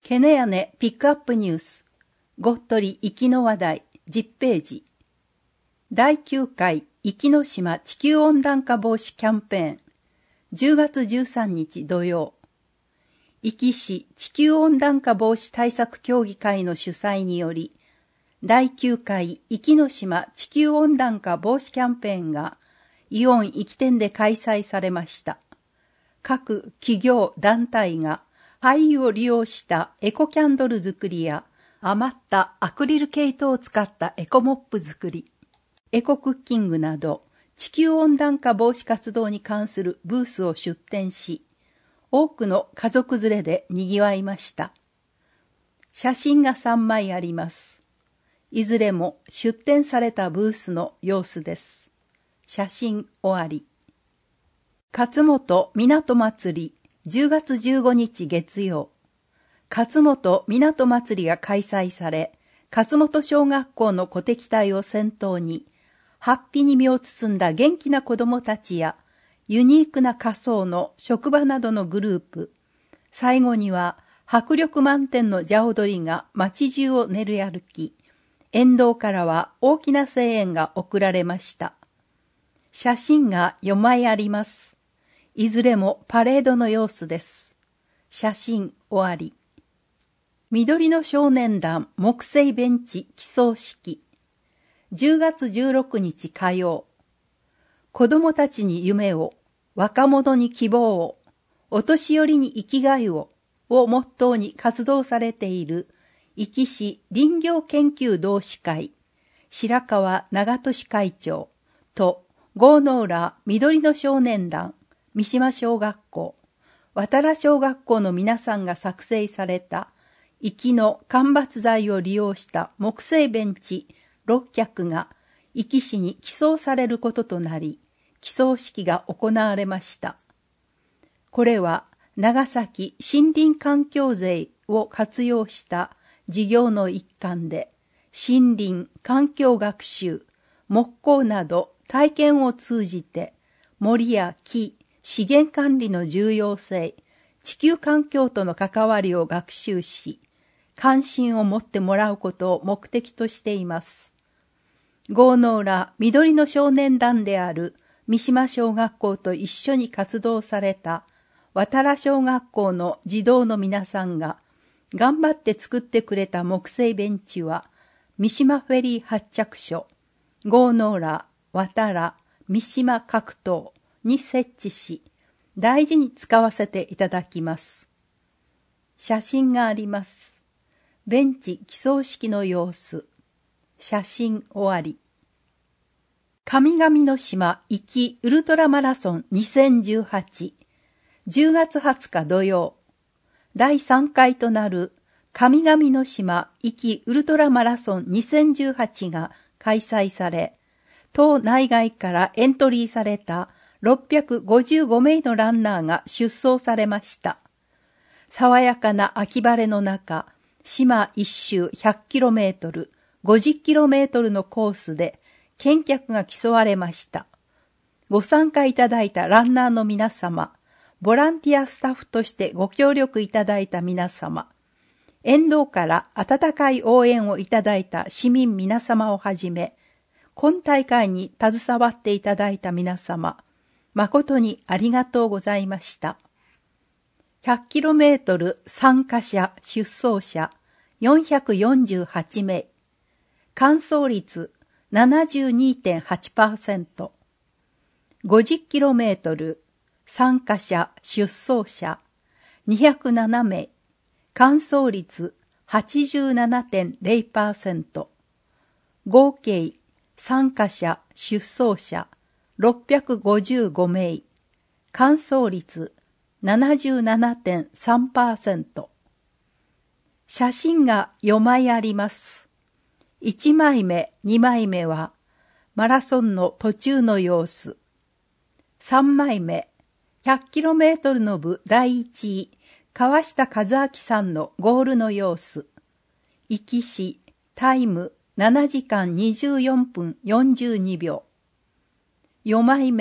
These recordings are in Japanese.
ケネヤネピックアップニュース、ごっとり行きの話題、10ページ。第9回壱岐の島地球温暖化防止キャンペーン、10月13日土曜。壱岐市地球温暖化防止対策協議会の主催により、第9回壱岐の島地球温暖化防止キャンペーンがイオン壱岐店で開催されました。各企業団体が廃油を利用したエコキャンドル作りや余ったアクリル毛糸を使ったエコモップ作り、エコクッキングなど地球温暖化防止活動に関するブースを出展し、多くの家族連れで賑わいました。写真が3枚あります。いずれも出展されたブースの様子です。写真終わり。勝本港祭り10月15日月曜。勝本港祭りが開催され、勝本小学校の鼓笛隊を先頭に、ハッピーに身を包んだ元気な子供たちや、ユニークな仮装の職場などのグループ、最後には迫力満点の蛇踊りが街中を練り歩き、沿道からは大きな声援が送られました。写真が4枚あります。いずれもパレードの様子です。写真終わり。緑の少年団木製ベンチ起草式。10月16日火曜。子供たちに夢を、若者に希望を、お年寄りに生きがいをモットーに活動されている壱岐市林業研究同志会、白川長俊会長と郷の浦緑の少年団三島小学校、渡良小学校の皆さんが作成された壱岐の間伐材を利用した木製ベンチ6脚が壱岐市に寄贈されることとなり、寄贈式が行われました。これは長崎森林環境税を活用した事業の一環で、森林環境学習、木工など体験を通じて森や木、資源管理の重要性、地球環境との関わりを学習し、関心を持ってもらうことを目的としています。郷の浦緑の少年団である三島小学校と一緒に活動された渡良小学校の児童の皆さんが頑張って作ってくれた木製ベンチは三島フェリー発着所、郷の浦、渡良、三島各島に設置し、大事に使わせていただきます。写真があります。ベンチ起草式の様子。写真終わり。神々の島壱岐ウルトラマラソン2018、10月20日土曜。第3回となる神々の島壱岐ウルトラマラソン2018が開催され、島内外からエントリーされた655名のランナーが出走されました。爽やかな秋晴れの中、島一周 100km、50km のコースで健脚が競われました。ご参加いただいたランナーの皆様、ボランティアスタッフとしてご協力いただいた皆様、沿道から温かい応援をいただいた市民皆様をはじめ、今大会に携わっていただいた皆様、誠にありがとうございました。100km 参加者・出走者448名、完走率 72.8%、50km 参加者・出走者207名、完走率 87.0%、合計参加者・出走者655名、完走率 77.3%。写真が4枚あります。1枚目、2枚目はマラソンの途中の様子。3枚目、100km の部第1位、川下和明さんのゴールの様子。壱岐市タイム7時間24分42秒。4枚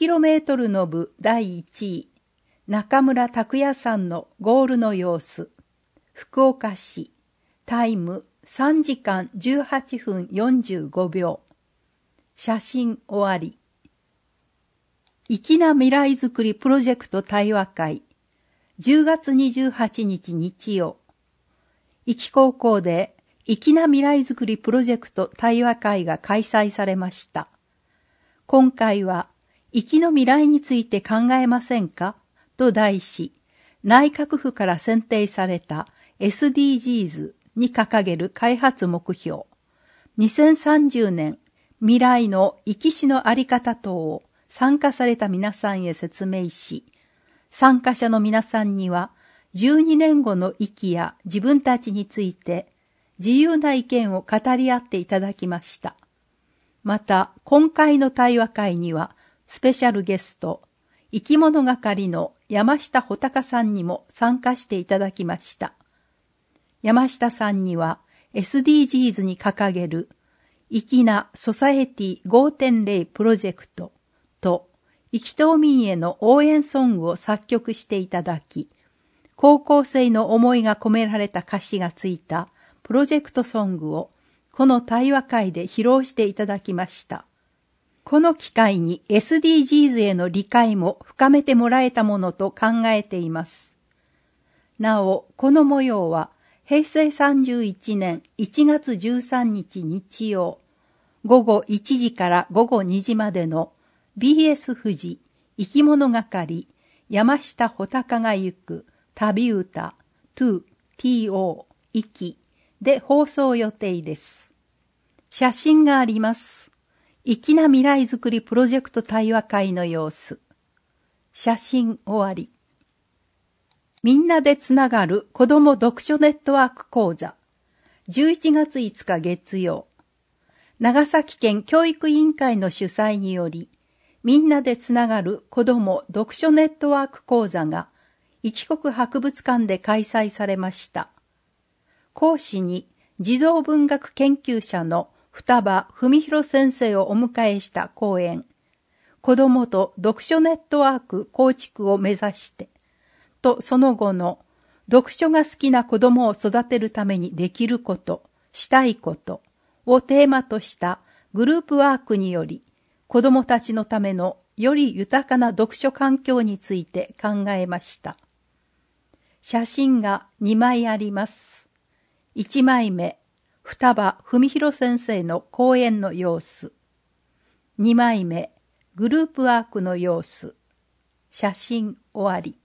目、50km の部第1位、中村拓也さんのゴールの様子。 福岡市、タイム3時間18分45秒。写真終わり。粋な未来づくりプロジェクト対話会、10月28日日曜。壱岐高校で粋な未来づくりプロジェクト対話会が開催されました。今回は、粋の未来について考えませんかと題し、内閣府から選定された SDGs に掲げる開発目標、2030年未来の壱岐市のあり方等を参加された皆さんへ説明し、参加者の皆さんには12年後の壱岐や自分たちについて自由な意見を語り合っていただきました。また、今回の対話会にはスペシャルゲスト、生き物係の山下穂高さんにも参加していただきました。山下さんには SDGs に掲げる粋なソサエティ 5.0 プロジェクトと壱岐島民への応援ソングを作曲していただき、高校生の思いが込められた歌詞がついたプロジェクトソングをこの対話会で披露していただきました。この機会に SDGs への理解も深めてもらえたものと考えています。なお、この模様は平成31年1月13日日曜、午後1時から午後2時までの BS 富士生き物係山下穂高が行く旅歌 2TO 壱岐で放送予定です。写真があります。粋な未来づくりプロジェクト対話会の様子。写真終わり。みんなでつながる子ども読書ネットワーク講座。11月5日月曜。長崎県教育委員会の主催により、みんなでつながる子ども読書ネットワーク講座が、壱岐国博物館で開催されました。講師に児童文学研究者の双葉文弘先生をお迎えした講演、子どもと読書ネットワーク構築を目指して、とその後の読書が好きな子どもを育てるためにできること、したいことをテーマとしたグループワークにより、子どもたちのためのより豊かな読書環境について考えました。写真が2枚あります。1枚目、双葉文弘先生の講演の様子。2枚目、グループワークの様子。写真終わり。